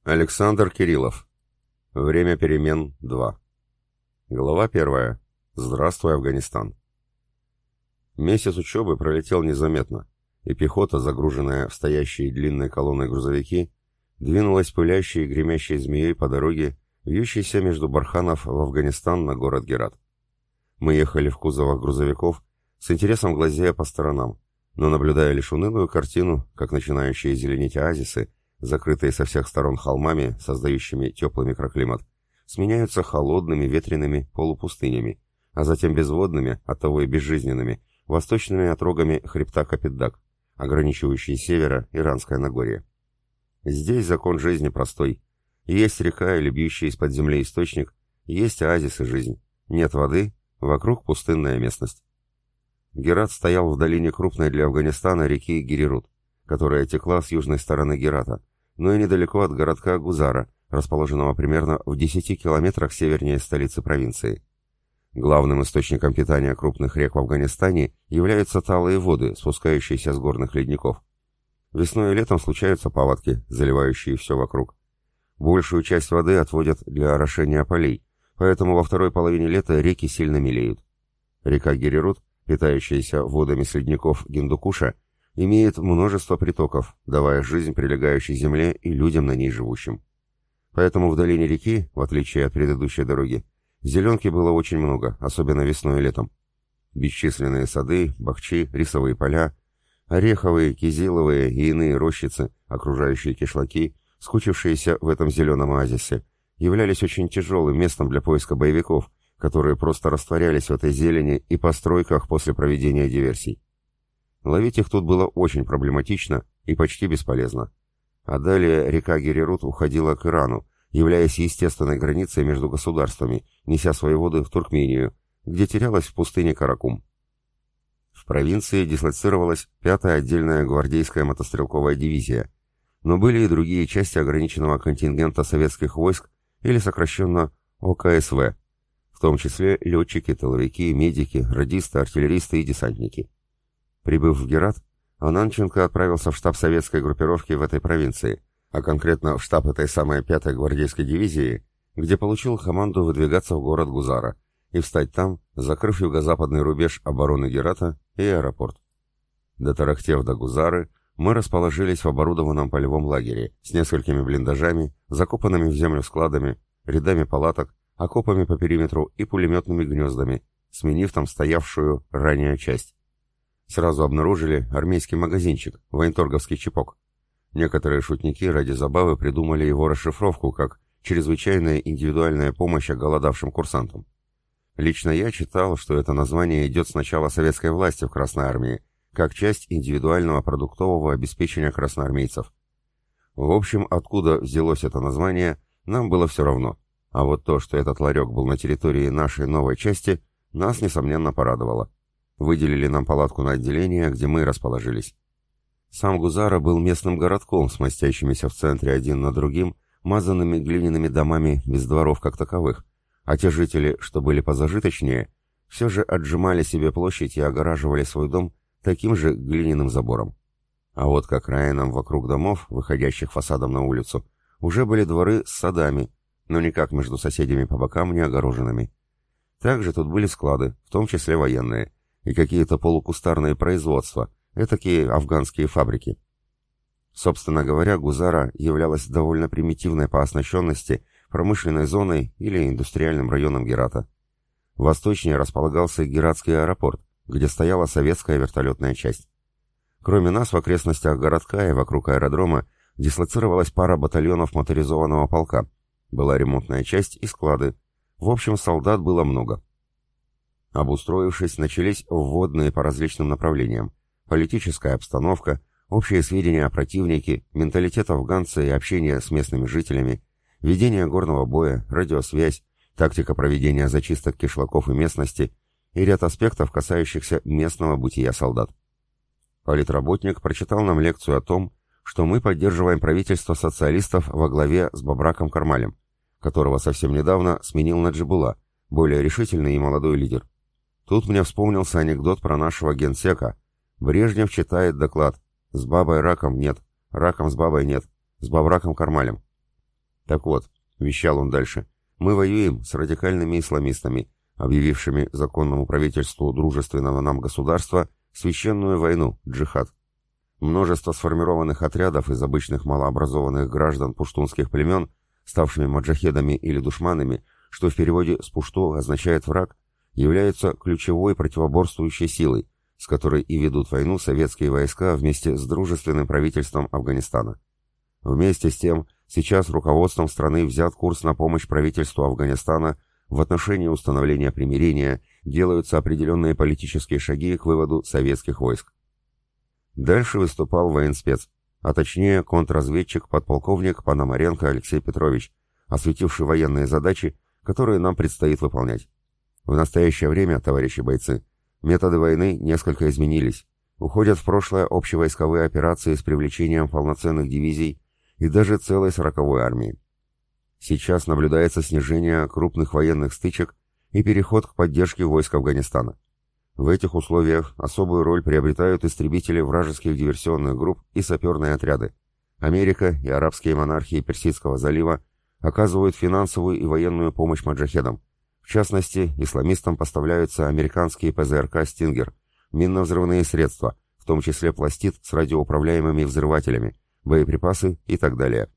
Александр Кириллов. Время перемен 2. Глава 1. Здравствуй, Афганистан. Месяц учебы пролетел незаметно, и пехота, загруженная в стоящие длинной колонной грузовики, двинулась пылящей и гремящей змеей по дороге, вьющейся между барханов в Афганистан на город Герат. Мы ехали в кузовах грузовиков, с интересом глазея по сторонам, но наблюдая лишь унылую картину, как начинающие зеленеть оазисы, закрытые со всех сторон холмами, создающими теплый микроклимат, сменяются холодными ветреными полупустынями, а затем безводными, оттого и безжизненными, восточными отрогами хребта Капитдаг, ограничивающие севера Иранское Нагорье. Здесь закон жизни простой. Есть река или бьющий из-под земли источник, есть оазис и жизнь. Нет воды, вокруг пустынная местность. Герат стоял в долине крупной для Афганистана реки Гирирут, которая текла с южной стороны Герата, но и недалеко от городка Гузара, расположенного примерно в 10 километрах севернее столицы провинции. Главным источником питания крупных рек в Афганистане являются талые воды, спускающиеся с горных ледников. Весной и летом случаются паводки, заливающие все вокруг. Большую часть воды отводят для орошения полей, поэтому во второй половине лета реки сильно мелеют. Река Гирирут, питающаяся водами с ледников Гиндукуша, имеет множество притоков, давая жизнь прилегающей земле и людям на ней живущим. Поэтому в долине реки, в отличие от предыдущей дороги, зеленки было очень много, особенно весной и летом. Бесчисленные сады, бахчи, рисовые поля, ореховые, кизиловые и иные рощицы, окружающие кишлаки, скучившиеся в этом зеленом оазисе, являлись очень тяжелым местом для поиска боевиков, которые просто растворялись в этой зелени и постройках после проведения диверсий. Ловить их тут было очень проблематично и почти бесполезно. А далее река Гирирут уходила к Ирану, являясь естественной границей между государствами, неся свои воды в Туркмению, где терялась в пустыне Каракум. В провинции дислоцировалась 5-я отдельная гвардейская мотострелковая дивизия, но были и другие части ограниченного контингента советских войск или сокращенно ОКСВ, в том числе летчики, тыловики, медики, радисты, артиллеристы и десантники. Прибыв в Герат, Ананченко отправился в штаб советской группировки в этой провинции, а конкретно в штаб этой самой 5-й гвардейской дивизии, где получил команду выдвигаться в город Гузара и встать там, закрыв юго-западный рубеж обороны Герата и аэропорт. Дотарахтев до Гузары, мы расположились в оборудованном полевом лагере с несколькими блиндажами, закопанными в землю складами, рядами палаток, окопами по периметру и пулеметными гнездами, сменив там стоявшую ранее часть. Сразу обнаружили армейский магазинчик, военторговский чипок. Некоторые шутники ради забавы придумали его расшифровку как «чрезвычайная индивидуальная помощь оголодавшим курсантам». Лично я читал, что это название идет с начала советской власти в Красной армии, как часть индивидуального продуктового обеспечения красноармейцев. В общем, откуда взялось это название, нам было все равно. А вот то, что этот ларек был на территории нашей новой части, нас, несомненно, порадовало. Выделили нам палатку на отделение, где мы расположились. Сам Гузара был местным городком с мостящимися в центре один над другим, мазанными глиняными домами без дворов как таковых, а те жители, что были позажиточнее, все же отжимали себе площадь и огораживали свой дом таким же глиняным забором. А вот к окраинам вокруг домов, выходящих фасадом на улицу, уже были дворы с садами, но никак между соседями по бокам не огороженными. Также тут были склады, в том числе военные, и какие-то полукустарные производства, этакие афганские фабрики. Собственно говоря, Гузара являлась довольно примитивной по оснащенности промышленной зоной или индустриальным районом Герата. Восточнее располагался Гератский аэропорт, где стояла советская вертолетная часть. Кроме нас, в окрестностях городка и вокруг аэродрома дислоцировалась пара батальонов моторизованного полка, была ремонтная часть и склады. В общем, солдат было много. Обустроившись, начались вводные по различным направлениям: политическая обстановка, общие сведения о противнике, менталитет афганца и общение с местными жителями, ведение горного боя, радиосвязь, тактика проведения зачисток кишлаков и местности и ряд аспектов, касающихся местного бытия солдат. Политработник прочитал нам лекцию о том, что мы поддерживаем правительство социалистов во главе с Бабраком Кармалем, которого совсем недавно сменил Наджибулла, более решительный и молодой лидер. Тут мне вспомнился анекдот про нашего генсека. Брежнев читает доклад: «С бабой раком нет, раком с бабой нет, с Бабраком Кармалем». Так вот, вещал он дальше, мы воюем с радикальными исламистами, объявившими законному правительству дружественного нам государства священную войну, джихад. Множество сформированных отрядов из обычных малообразованных граждан пуштунских племен, ставшими маджахедами или душманами, что в переводе с пушту означает «враг», являются ключевой противоборствующей силой, с которой и ведут войну советские войска вместе с дружественным правительством Афганистана. Вместе с тем, сейчас руководством страны взят курс на помощь правительству Афганистана в отношении установления примирения, делаются определенные политические шаги к выводу советских войск. Дальше выступал военспец, а точнее контрразведчик подполковник Пономаренко Алексей Петрович, осветивший военные задачи, которые нам предстоит выполнять. В настоящее время, товарищи бойцы, методы войны несколько изменились. Уходят в прошлое общевойсковые операции с привлечением полноценных дивизий и даже целой 40-й армии. Сейчас наблюдается снижение крупных военных стычек и переход к поддержке войск Афганистана. В этих условиях особую роль приобретают истребители вражеских диверсионных групп и саперные отряды. Америка и арабские монархии Персидского залива оказывают финансовую и военную помощь маджахедам. В частности, исламистам поставляются американские ПЗРК «Стингер», минно-взрывные средства, в том числе пластид с радиоуправляемыми взрывателями, боеприпасы и так далее.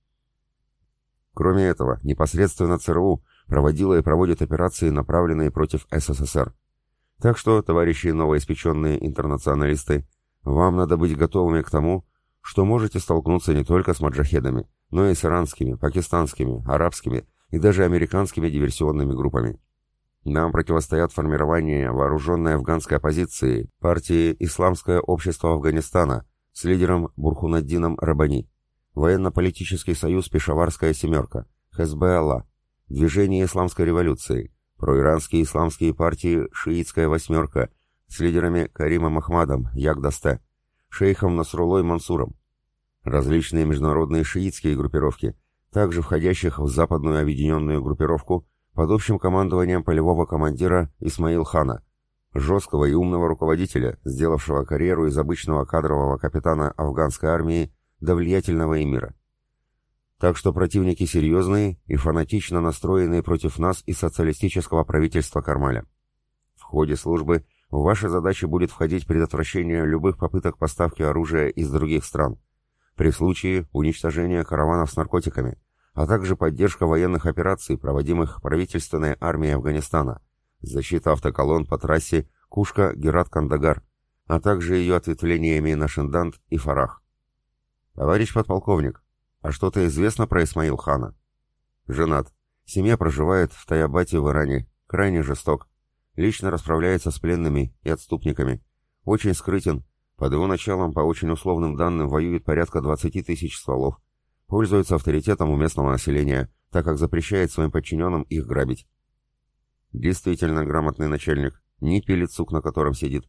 Кроме этого, непосредственно ЦРУ проводила и проводит операции, направленные против СССР. Так что, товарищи новоиспеченные интернационалисты, вам надо быть готовыми к тому, что можете столкнуться не только с маджахедами, но и с иранскими, пакистанскими, арабскими и даже американскими диверсионными группами. Нам противостоят формирования вооруженной афганской оппозиции, партии «Исламское общество Афганистана» с лидером Бурхунаддином Раббани, военно-политический союз «Пешаварская семерка», Хезболла, движение исламской революции, проиранские исламские партии «Шиитская восьмерка» с лидерами Каримом Ахмадом, Ягдасте, шейхом Насруллой Мансуром, различные международные шиитские группировки, также входящих в западную объединенную группировку под общим командованием полевого командира Исмаил Хана, жесткого и умного руководителя, сделавшего карьеру из обычного кадрового капитана афганской армии до влиятельного эмира. Так что противники серьезные и фанатично настроенные против нас и социалистического правительства Кармаля. В ходе службы в ваши задачи будет входить предотвращение любых попыток поставки оружия из других стран, при случае уничтожения караванов с наркотиками, а также поддержка военных операций, проводимых правительственной армией Афганистана, защита автоколонн по трассе Кушка-Герат-Кандагар, а также ее ответвлениями на Шиндант и Фарах. Товарищ подполковник, а что-то известно про Исмаил Хана? Женат. Семья проживает в Таябате в Иране, крайне жесток. Лично расправляется с пленными и отступниками. Очень скрытен. Под его началом, по очень условным данным, воюет порядка 20 тысяч стволов. Пользуется авторитетом у местного населения, так как запрещает своим подчиненным их грабить. Действительно грамотный начальник, не пилит сук, на котором сидит.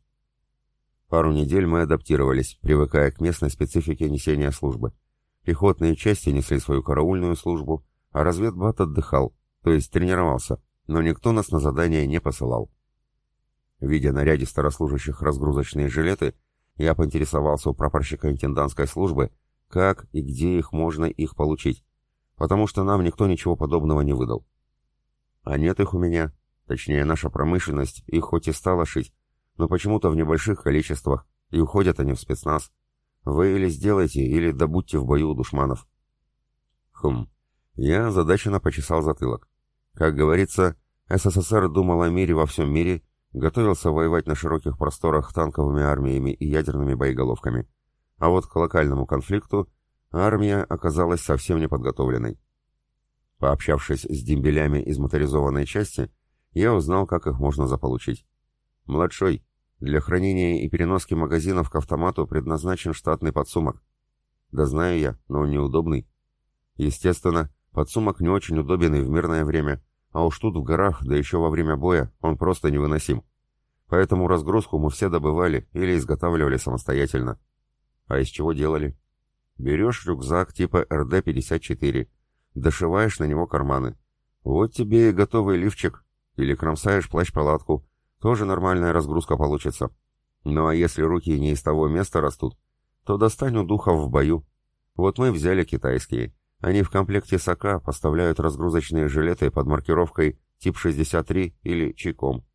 Пару недель мы адаптировались, привыкая к местной специфике несения службы. Пехотные части несли свою караульную службу, а разведбат отдыхал, то есть тренировался, но никто нас на задание не посылал. Видя на ряде старослужащих разгрузочные жилеты, я поинтересовался у прапорщика интендантской службы, как и где их получить, потому что нам никто ничего подобного не выдал. А нет их у меня, точнее наша промышленность их хоть и стала шить, но почему-то в небольших количествах, и уходят они в спецназ. Вы или сделайте, или добудьте в бою у душманов. Я озадаченно почесал затылок. Как говорится, СССР думал о мире во всем мире, готовился воевать на широких просторах танковыми армиями и ядерными боеголовками. А вот к локальному конфликту армия оказалась совсем неподготовленной. Пообщавшись с дембелями из моторизованной части, я узнал, как их можно заполучить. «Младшой, для хранения и переноски магазинов к автомату предназначен штатный подсумок». «Да знаю я, но он неудобный». Естественно, подсумок не очень удобен и в мирное время, а уж тут в горах, да еще во время боя, он просто невыносим. Поэтому разгрузку мы все добывали или изготавливали самостоятельно. А из чего делали? Берешь рюкзак типа РД-54, дошиваешь на него карманы. Вот тебе и готовый лифчик. Или кромсаешь плащ-палатку. Тоже нормальная разгрузка получится. Ну а если руки не из того места растут, то достань у духов в бою. Вот мы взяли китайские. Они в комплекте с АК поставляют разгрузочные жилеты под маркировкой тип 63 или Чиком.